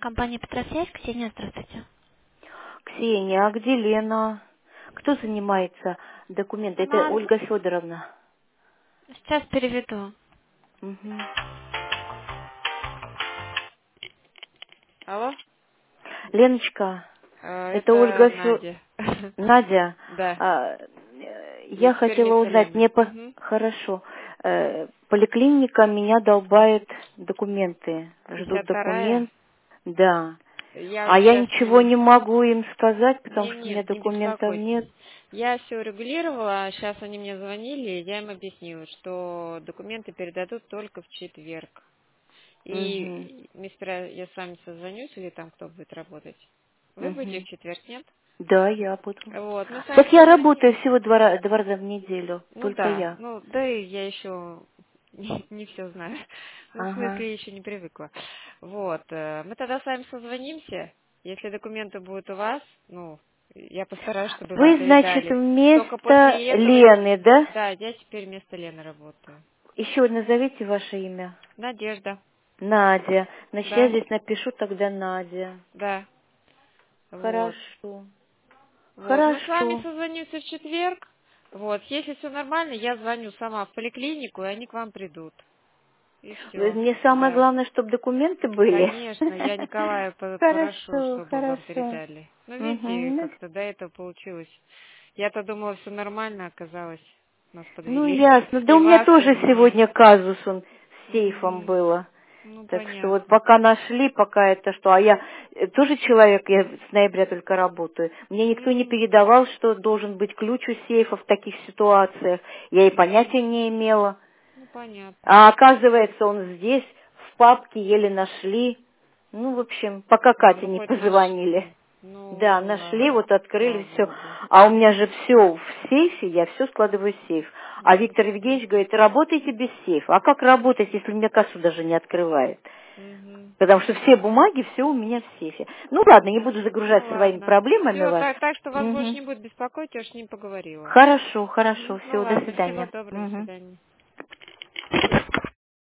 Компания Петросвязь, Ксения, здравствуйте. Ксения, а где Лена? Кто занимается документами? Это Она Ольга Федоровна. сейчас переведу. Мгм. Алло? Леночка, это Это Ольга Надя. Надя. Да. Я Я теперь хотела вместо узнать, Лены. Мгм. Хорошо. Поликлиника меня долбает документы. Ждут 52-я. документ. Да. Я А вот я сейчас с ничего ними... не могу им сказать, потому что у меня Нет, не документов беспокойтесь. нет. Я все регулировала, сейчас они мне звонили, я им объяснила, что документы передадут только в четверг. Мгм. И мистер, я с вами созвонюсь, или там кто будет работать. Вы будете в Мгм. четверг, нет? Да, я буду. Вот, мы с вами Так я работаю созвоним. всего два раза в неделю, Ну только да, я. ну да и я еще не все знаю. Ну, в Ага. смысле, еще не привыкла. Вот. Мы тогда с вами созвонимся. Если документы будут у вас, ну, я постараюсь, чтобы вам Вы, значит, передали. Только вместо после этого, Лены, да? да, я теперь вместо Лены работаю. Еще назовите ваше имя. Надежда. Надя. Значит, я Да, здесь напишу тогда Надя. да. Вот. Хорошо. Вот. Мы с вами Хорошо. созвонимся в четверг. Вот. Если все нормально, я звоню сама в поликлинику, и они к вам придут. И все. Мне самое Да. главное, чтобы документы были. Конечно, я Николая попрошу, Хорошо, чтобы вам хорошо. передали. Ну, видите, Мгм. как-то до этого получилось. Я-то думала, все нормально, оказалось, нас Ну, подвели. ясно. Да И у меня вас, и тоже меня. сегодня казус он с сейфом Мгм. было. Ну, Так что вот понятно. пока нашли, пока это что. А я тоже человек, я с ноября только работаю. Мне никто не М, передавал, что должен быть ключ у сейфа в таких ситуациях. Я и мгм. понятия не имела. Ну, понятно. А оказывается, он здесь, в папке, еле нашли. Ну, в общем, пока А, Кате ну не хоть позвонили. нашли. Ну, Да, нашли, вот открыли слава все. богу. А у меня же все в сейфе, я все складываю в сейф. А Ну, Виктор Евгеньевич говорит, работайте без сейфа. А как работать, если мне кассу даже не открывает? мгм. Потому что все бумаги, все у меня в сейфе. Ну ладно, не буду загружать Ну, своими ладно. проблемами Все, вас. так что вас больше Мгм. не будет беспокоить, я уж с ним поговорила. Хорошо, хорошо, Мгм. Ну, все, до ладно, всего свидания. доброго, до Мгм. свидания.